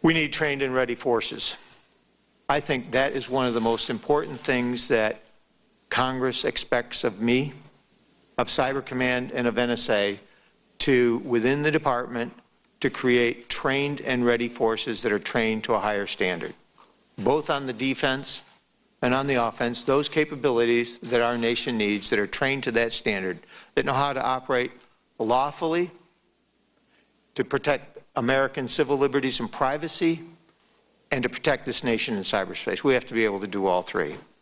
We need trained and ready forces. I think that is one of the most important things that Congress expects of me, of Cyber Command, and of NSA to, within the department, to create trained and ready forces that are trained to a higher standard, both on the defense and on the offense, those capabilities that our nation needs that are trained to that standard, that know how to operate lawfully, to protect American civil liberties and privacy, and to protect this nation in cyberspace. We have to be able to do all three.